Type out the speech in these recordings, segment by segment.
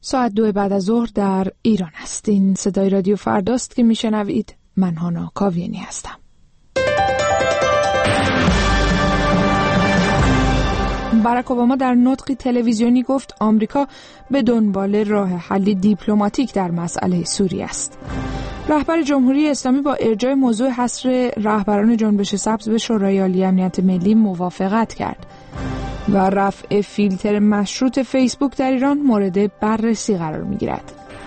ساعت 2 بعد از ظهر در ایران است. این صدای رادیو فرداست که میشنوید. من هانا کاویانی هستم. باراک اوباما در نطقی تلویزیونی گفت آمریکا به دنبال راه حل دیپلماتیک در مسئله سوریه است. رهبر جمهوری اسلامی با ارجاع موضوع حصر رهبران جنبش سبز به شورای عالی امنیت ملی موافقت کرد و رفع فیلتر مشروط فیسبوک در ایران مورد بررسی قرار می‌گیرد.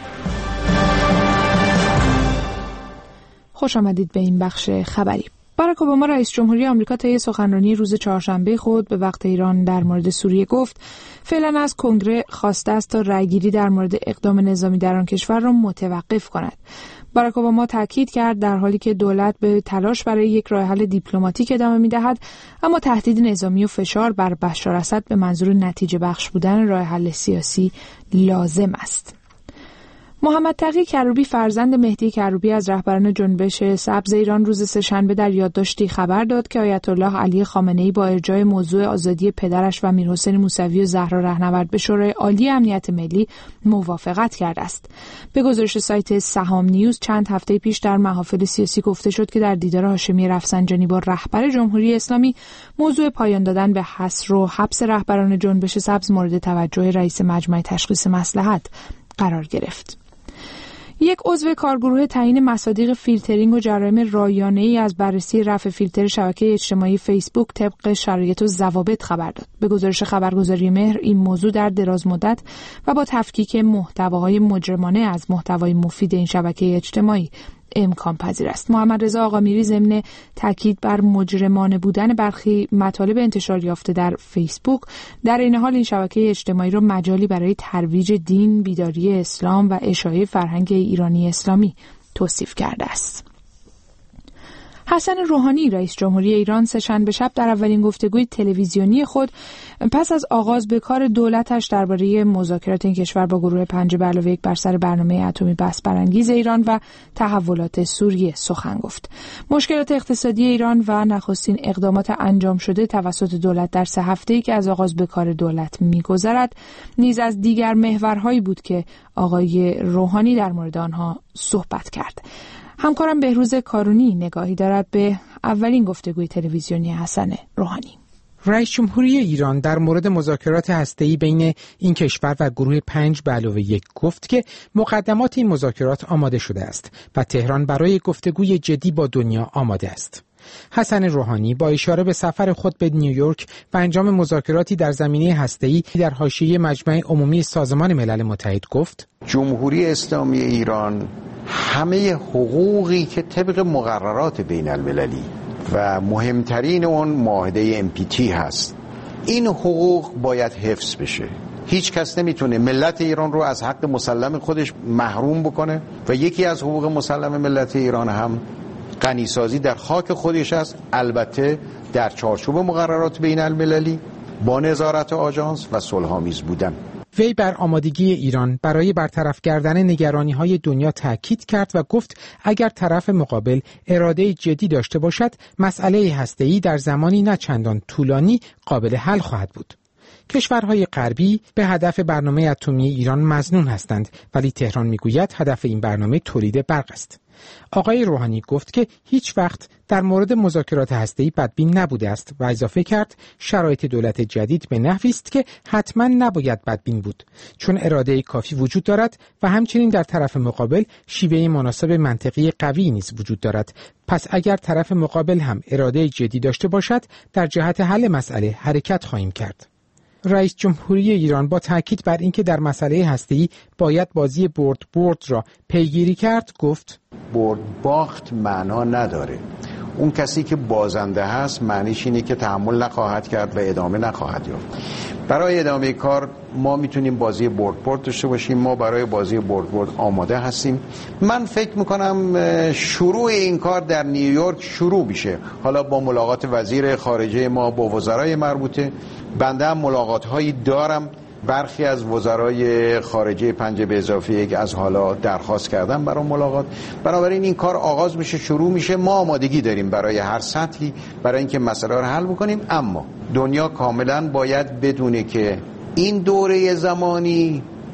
خوش آمدید به این بخش خبری. باراک اوباما رئیس جمهوری آمریکا طی سخنرانی روز چهارشنبه خود به وقت ایران در مورد سوریه گفت فعلا از کنگره خواسته است تا رأیگیری در مورد اقدام نظامی در آن کشور را متوقف کند. باراک اوباما تاکید کرد در حالی که دولت به تلاش برای یک راه حل دیپلماتیک ادامه می‌دهد، اما تهدید نظامی و فشار بر بشار اسد به منظور نتیجه بخش بودن راه حل سیاسی لازم است. محمد تقی کروبی فرزند مهدی کروبی از رهبران جنبش سبز ایران روز سه‌شنبه در یادداشتی خبر داد که آیت الله علی خامنه‌ای با ارجاع موضوع آزادی پدرش و میرحسین موسوی و زهرا رهنورد به شورای عالی امنیت ملی موافقت کرده است. به گزارش سایت سهام نیوز چند هفته پیش در محافل سیاسی گفته شد که در دیدار هاشمی رفسنجانی با رهبر جمهوری اسلامی موضوع پایان دادن به حصر و حبس رهبران جنبش سبز مورد توجه رئیس مجمع تشخیص مصلحت قرار گرفت. یک عضو کارگروه تعیین مصادیق فیلترینگ و جرایم رایانه‌ای از بررسی رفع فیلتر شبکه اجتماعی فیسبوک طبق شرایط و ضوابط خبر داد. به گزارش خبرگزاری مهر این موضوع در دراز مدت و با تفکیک محتواهای مجرمانه از محتوای مفید این شبکه اجتماعی امکان پذیر است. محمد رضا آقامیری ضمن تاکید بر مجرمانه بودن برخی مطالب انتشار یافته در فیسبوک، در این حال این شبکه اجتماعی را مجالی برای ترویج دین، بیداری اسلام و اشاعه فرهنگ ایرانی اسلامی توصیف کرده است. حسن روحانی رئیس جمهوری ایران سه‌شنبه شب در اولین گفتگوی تلویزیونی خود پس از آغاز به کار دولتش درباره مذاکرات این کشور با گروه 5+1 بر سر برنامه اتمی بحث برانگیز ایران و تحولات سوریه سخن گفت. مشکلات اقتصادی ایران و نخستین اقدامات انجام شده توسط دولت در 3 هفته‌ای که از آغاز به کار دولت می‌گذرد نیز از دیگر محورهایی بود که آقای روحانی در مورد آنها صحبت کرد. همکارم بهروز کارونی نگاهی دارد به اولین گفتگوی تلویزیونی حسن روحانی. رئیس جمهوری ایران در مورد مذاکرات هسته‌ای بین این کشور و گروه 5+1 گفت که مقدمات این مذاکرات آماده شده است و تهران برای گفتگوی جدی با دنیا آماده است. حسن روحانی با اشاره به سفر خود به نیویورک و انجام مذاکراتی در زمینه هسته‌ای در حاشیه مجمع عمومی سازمان ملل متحد گفت: جمهوری اسلامی ایران همه حقوقی که طبق مقررات بین المللی و مهمترین اون معاهده NPT هست، این حقوق باید حفظ بشه. هیچ کس نمیتونه ملت ایران رو از حق مسلم خودش محروم بکنه و یکی از حقوق مسلم ملت ایران هم غنیسازی در خاک خودش است، البته در چارچوب مقررات بین المللی با نظارت آژانس و صلح‌آمیز بودن. وی بر آمادگی ایران برای برطرف کردن نگرانی‌های دنیا تاکید کرد و گفت اگر طرف مقابل اراده جدی داشته باشد، مسئله هسته‌ای در زمانی نه چندان طولانی قابل حل خواهد بود. کشورهای غربی به هدف برنامه اتمی ایران مظنون هستند، ولی تهران میگوید هدف این برنامه تولید برق است. آقای روحانی گفت که هیچ وقت در مورد مذاکرات هسته‌ای بدبین نبوده است و اضافه کرد شرایط دولت جدید به نحوی است که حتما نباید بدبین بود، چون اراده کافی وجود دارد و همچنین در طرف مقابل شیوه مناسب منطقی قوی نیز وجود دارد. پس اگر طرف مقابل هم اراده جدی داشته باشد، در جهت حل مسئله حرکت خواهیم کرد. رئیس جمهوری ایران با تاکید بر اینکه در مسئله هسته‌ای باید بازی برد را پیگیری کرد گفت: برد باخت معنا نداره. اون کسی که بازنده هست معنیش اینه که تحمل نخواهد کرد و ادامه نخواهد یافت. برای ادامه کار ما میتونیم بازی برد داشته باشیم. ما برای بازی برد آماده هستیم. من فکر میکنم شروع این کار در نیویورک شروع میشه. حالا با ملاقات وزیر خارجه ما با وزرای مربوطه، بنده هم ملاقات هایی دارم. برخی از وزرای خارجه 5+1 از حالا درخواست کردن برای ملاقات. بنابراین این کار آغاز میشه، شروع میشه. ما آمادگی داریم برای هر سطحی برای اینکه مسئله رو حل بکنیم، اما دنیا کاملا باید بدونه که این دوره زمانی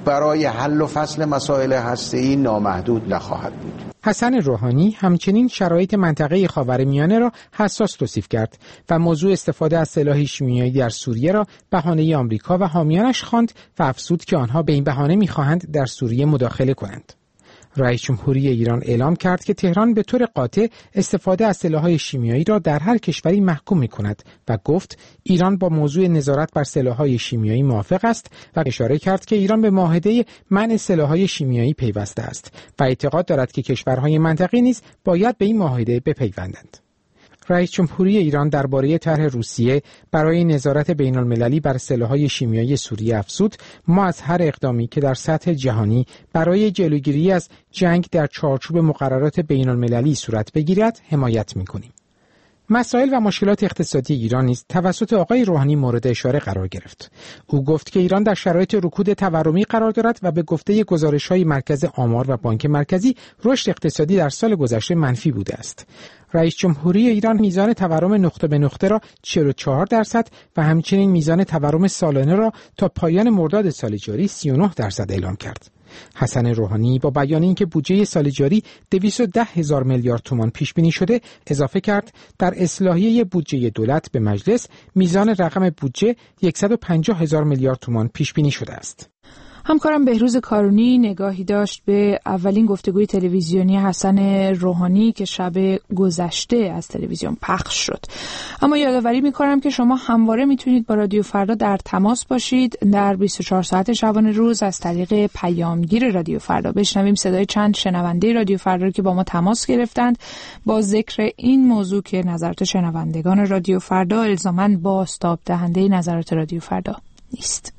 برای حل و فصل مسائل هسته‌ای نامحدود نخواهد بود. حسن روحانی همچنین شرایط منطقه خاورمیانه را حساس توصیف کرد و موضوع استفاده از سلاح شیمیایی در سوریه را بهانه آمریکا و حامیانش خواند و افزود که آنها به این بهانه می‌خواهند در سوریه مداخله کنند. رئیس جمهوری ایران اعلام کرد که تهران به طور قاطع استفاده از سلاح‌های شیمیایی را در هر کشوری محکوم می‌کند و گفت ایران با موضوع نظارت بر سلاح‌های شیمیایی موافق است و اشاره کرد که ایران به معاهده منع سلاح‌های شیمیایی پیوسته است و اعتقاد دارد که کشورهای منطقه نیز باید به این معاهده بپیوندند. رئیس جمهوری ایران درباره طرح روسیه برای نظارت بین‌المللی بر سلاح‌های شیمیایی سوریه افزود: ما از هر اقدامی که در سطح جهانی برای جلوگیری از جنگ در چارچوب مقررات بین‌المللی صورت بگیرد حمایت می‌کنیم. مسائل و مشکلات اقتصادی ایران نیز توسط آقای روحانی مورد اشاره قرار گرفت. او گفت که ایران در شرایط رکود تورمی قرار دارد و به گفته گزارش‌های مرکز آمار و بانک مرکزی رشد اقتصادی در سال گذشته منفی بوده است. رئیس جمهوری ایران میزان تورم نقطه به نقطه را 44% و همچنین میزان تورم سالانه را تا پایان مرداد سال جاری 39% اعلام کرد. حسن روحانی با بیان اینکه بودجه سال جاری 210,000 میلیارد تومان پیش بینی شده اضافه کرد در اصلاحیه بودجه دولت به مجلس میزان رقم بودجه 150,000 میلیارد تومان پیش بینی شده است. همکارم بهروز کارونی نگاهی داشت به اولین گفتگوی تلویزیونی حسن روحانی که شب گذشته از تلویزیون پخش شد. اما یادآوری می‌کنم که شما همواره میتونید با رادیو فردا در تماس باشید. در 24 ساعت شبانه روز از طریق پیامگیر رادیو فردا بشنویم صدای چند شنونده رادیو فردا که با ما تماس گرفتند با ذکر این موضوع که نظرات شنوندگان رادیو فردا الزاماً بازتاب دهنده نظرات رادیو فردا نیست.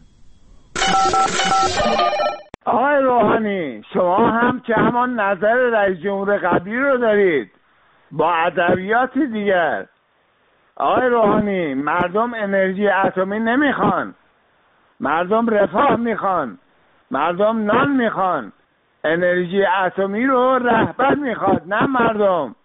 آقای روحانی، شما هم که همان نظر رئیس جمهور قبلی رو دارید با ادبیات دیگر. آقای روحانی، مردم انرژی اتمی نمیخوان، مردم رفاه میخوان، مردم نان میخوان. انرژی اتمی رو رهبر میخواد، نه مردم.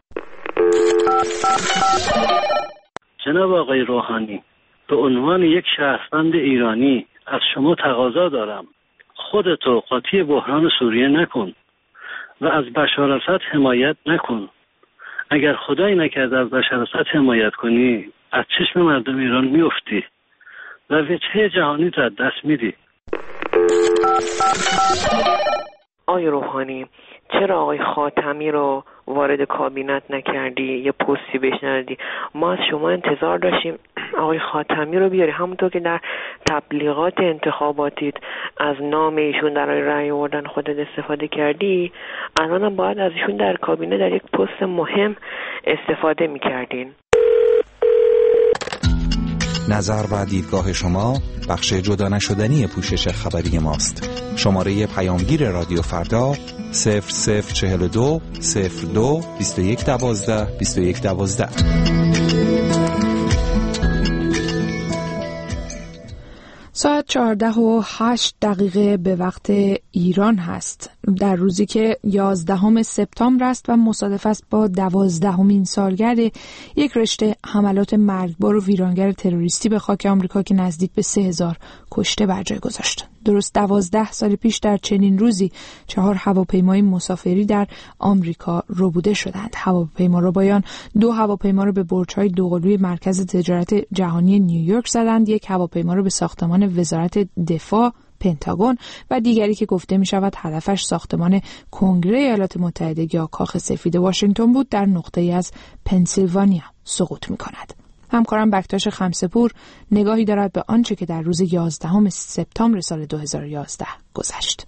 جناب آقای روحانی، به عنوان یک شهروند ایرانی از شما تقاضا دارم خودتو قاطی بحران سوریه نکن و از بشار اسد حمایت نکن. اگر خدایی نکرده از بشار اسد حمایت کنی از چشم مردم ایران میفتی و وجهه جهانی رو از دست میدی. آقای روحانی، چرا آقای خاتمی رو وارد کابینت نکردی؟ یه پستی بهش ندادی؟ ما از شما انتظار داشتیم آقای خاتمی رو بیاری، همونطور که در تبلیغات انتخاباتیت از نام ایشون در رأی آوردن خودت استفاده کردی. الان هم باید از ایشون در کابینه در یک پست مهم استفاده میکردین. نظر و دیدگاه شما بخش جدا نشدنی پوشش خبری ماست. شماره پیامگیر رادیو فردا 0042 02 21 12 21 12. ساعت 14:08 به وقت ایران هست، در روزی که 11 سپتامبر است و مصادف است با 12مین سالگرد یک رشته حملات مرگبار و ویرانگر تروریستی به خاک آمریکا که نزدیک به 3000 کشته بر جای گذاشت. درست 12 سال پیش در چنین روزی 4 هواپیمای مسافری در آمریکا ربوده شدند. هواپیماربایان 2 هواپیما را به برج‌های دوقلوی مرکز تجارت جهانی نیویورک زدند، یک هواپیما را به ساختمان وزارت دفاع پنتاگون و دیگری که گفته می شود هدفش ساختمان کنگره ایالات متحده یا کاخ سفید واشنگتن بود، در نقطه‌ای از پنسیلوانیا سقوط می کند. همکارم بکتاش خمسه‌پور نگاهی دارد به آنچه که در روز 11 سپتامبر سال 2011 گذشت.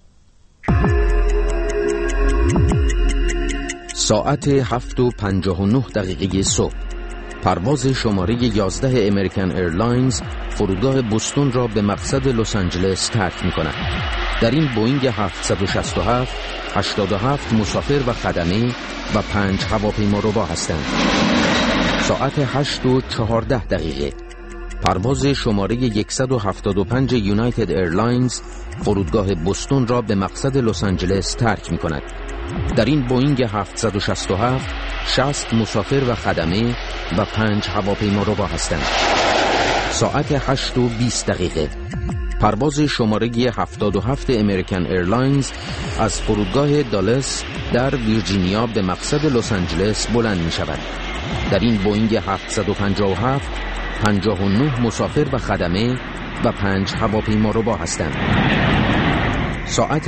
ساعت 7:59 صبح پرواز شماره 11 امریکن ایرلاینز فرودگاه بوستون را به مقصد لس آنجلس ترک می‌کند. در این بوئینگ 767 87 مسافر و خدمه و 5 هواپیماربا هستند. ساعت 8:14 پرواز شماره 175 یونایتد ایرلاینز فرودگاه بوستون را به مقصد لس آنجلس ترک می‌کند. در این بوئینگ 767 60 مسافر و خدمه و 5 هواپیماربا هستند. ساعت 8:20 پرواز شماره 77 امریکن ایرلاینز از فرودگاه دالاس در ویرجینیا به مقصد لس آنجلس بلند می شود. در این بوئینگ 757 59 مسافر و خدمه و 5 هواپیماربا هستند. ساعت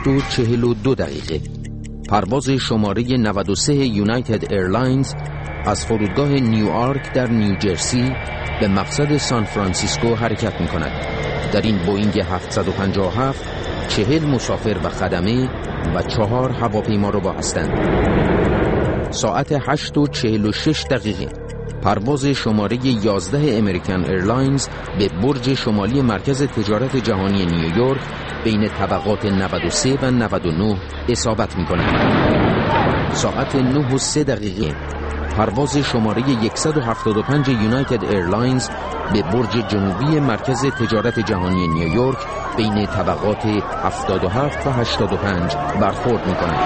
8:42 پرواز شماره 93 یونایتد ایرلاینز از فرودگاه نیوآرک در نیوجرسی به مقصد سان فرانسیسکو حرکت می کند. در این بوئینگ 757 40 مسافر و خدمه و 4 هواپیماربا هستند. ساعت 8:46 پرواز شماره 11 امریکن ایرلاینز به برج شمالی مرکز تجارت جهانی نیویورک بین طبقات 93 و 99 اصابت می کند. ساعت 9:03 پرواز شماره 175 یونایتد ایرلاینز به برج جنوبی مرکز تجارت جهانی نیویورک بین طبقات 77 و 85 برخورد می کند.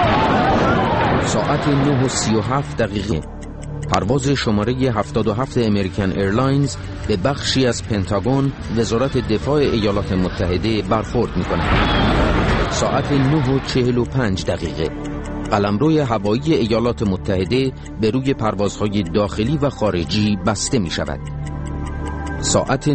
ساعت 9:37 پرواز شماره 77 امریکن ایرلاینز به بخشی از پنتاگون وزارت دفاع ایالات متحده برخورد می کند. ساعت 9:45 قلمرو هوایی ایالات متحده به روی پروازهای داخلی و خارجی بسته می شود. ساعت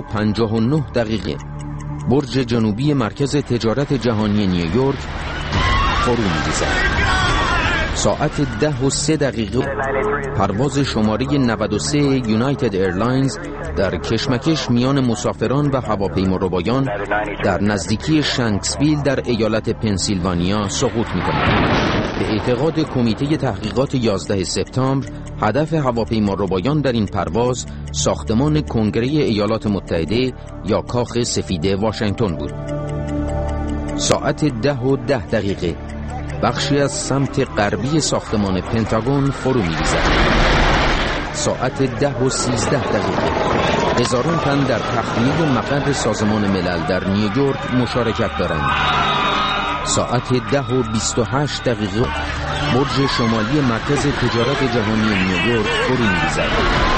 9:59 برج جنوبی مرکز تجارت جهانی نیویورک فرو می ریزد. ساعت 10:03 پرواز شماره 93 یونایتد ایرلاینز در کشمکش میان مسافران و هواپیماربایان در نزدیکی شانکسویل در ایالت پنسیلوانیا سقوط می‌کند. به اعتقاد کمیته تحقیقات 11 سپتامبر هدف هواپیماربایان در این پرواز ساختمان کنگره ایالات متحده یا کاخ سفید واشنگتن بود. ساعت 10:10 بخشی از سمت غربی ساختمان پنتاگون فرو می‌ریزد. ساعت 10:13 هزاران تن در تخلیه مقر سازمان ملل در نیویورک مشارکت دارند. ساعت 10:28 برج شمالی مرکز تجارت جهانی نیویورک فرو می‌ریزد.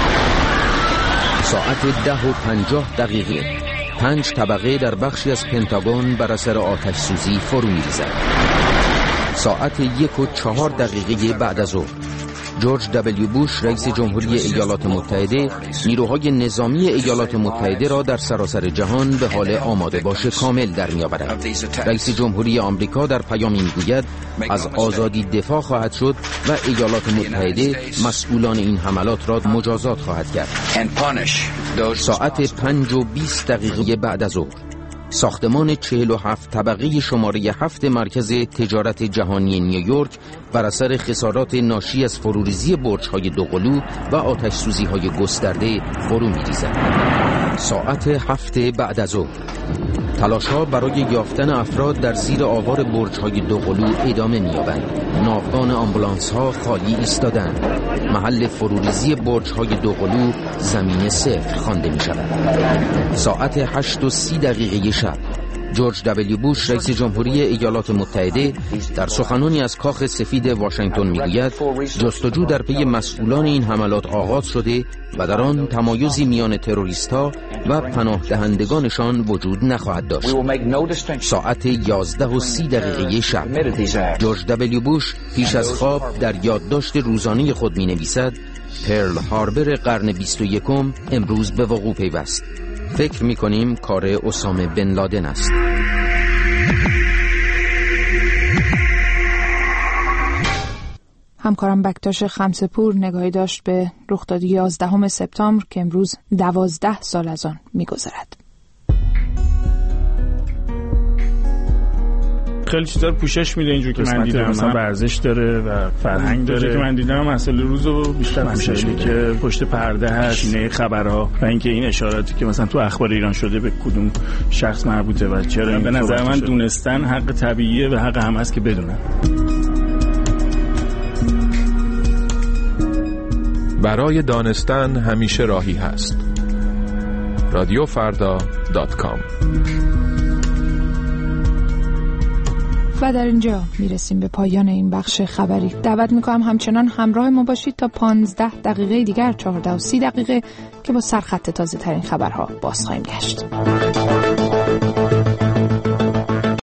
ساعت 10:50 5 طبقه در بخشی از پنتاگون بر اثر آتش سوزی فرو می‌ریزد. ساعت 1:04 بعد از ظهر جورج دبلیو بوش رئیس جمهوری ایالات متحده نیروهای نظامی ایالات متحده را در سراسر جهان به حال آماده باش کامل در می‌آورد. رئیس جمهوری آمریکا در پیامی می‌گوید از آزادی دفاع خواهد شد و ایالات متحده مسئولان این حملات را مجازات خواهد کرد. ساعت 5:20 بعد از ظهر ساختمان 47 طبقه شماره 7 مرکز تجارت جهانی نیویورک بر اثر خسارات ناشی از فروریزی برج‌های دوقلو و آتش سوزی‌های گسترده فرو می‌ریزد. ساعت 7 بعد از ظهر تلاش‌ها برای یافتن افراد در زیر آوار برج‌های دوقلو ادامه می‌یابند. ناوگان آمبولانس‌ها خالی ایستادند. محل فروریزی برج‌های دوقلو زمین صفر خوانده می‌شود. ساعت 8:30 شب جورج دبلیو بوش رئیس جمهوری ایالات متحده در سخنانی از کاخ سفید واشنگتن میگوید جستجو در پی مسئولان این حملات آغاز شده و در آن تمایزی میان تروریست‌ها و پناه دهندگانشان وجود نخواهد داشت. ساعت 11:30 شب جورج دبلیو بوش پیش از خواب در یادداشت روزانه خود می‌نویسد پرل هاربر قرن 21 امروز به وقوع پیوست. فکر می‌کنیم کار اسامه بن لادن است. همکارم بکتاش خمسه‌پور نگاهی داشت به رخداد 11 سپتامبر که امروز 12 سال از آن می‌گذرد. خیلی چیزا رو پوشش میده اینجور که من دیدم، مثلا ورزش داره و فرهنگ داره که من دیدم. مسئله روزو بیشتر پوشش میده که پشت پرده هست، نه خبرها و اینکه این اشاراتی که مثلا تو اخبار ایران شده به کدوم شخص مربوطه و چرا. به نظر من دونستن حق طبیعیه و حق هم هست که بدونن. برای دانستن همیشه راهی هست. radiofarda.com. و در اینجا میرسیم به پایان این بخش خبری. دعوت میکنم همچنان همراه ما باشید تا 15 دقیقه دیگر 14:30 که با سرخط تازه ترین خبرها باز خواهیم گشت.